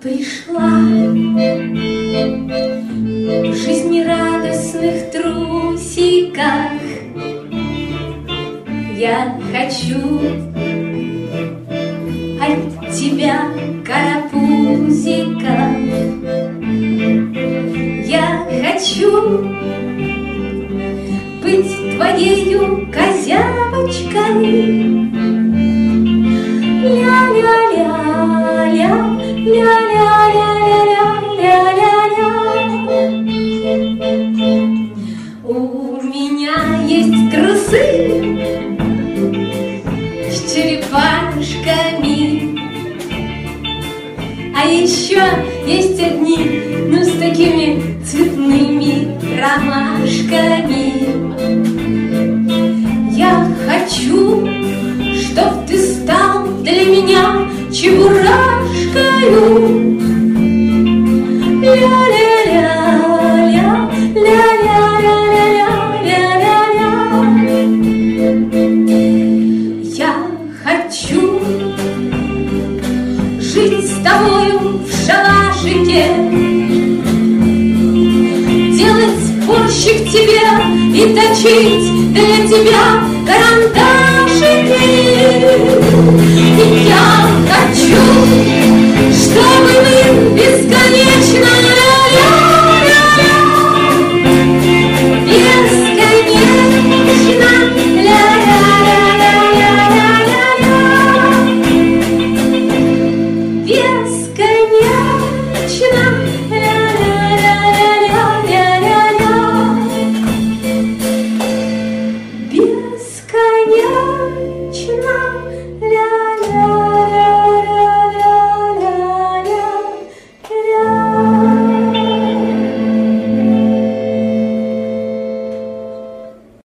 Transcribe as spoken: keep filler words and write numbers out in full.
пришла в жизнерадостных трусиках. Я хочу от тебя карапузика. Я хочу быть твоею козявочкой. Ля-ля-ля-ля, ля-ля-ля-ля-ля-ля-ля. У меня есть трусы с черепашками, а еще есть одни, ну, с такими цветными ромашками. Я хочу, чтоб ты стал для меня чебурашкою. Ля-ля-ля-ля, ля-ля-ля-ля-ля-ля-ля. Я хочу жить с тобою в шалашике, делать борщик тебе и точить для тебя карандашики. И я хочу, чтобы мы бесконечно, ля-ля-ля, бесконечно, ля-ля-ля-ля-ля-ля-ля, бесконечно, ля-ля-ля-ля-ля-ля-ля, бесконечно.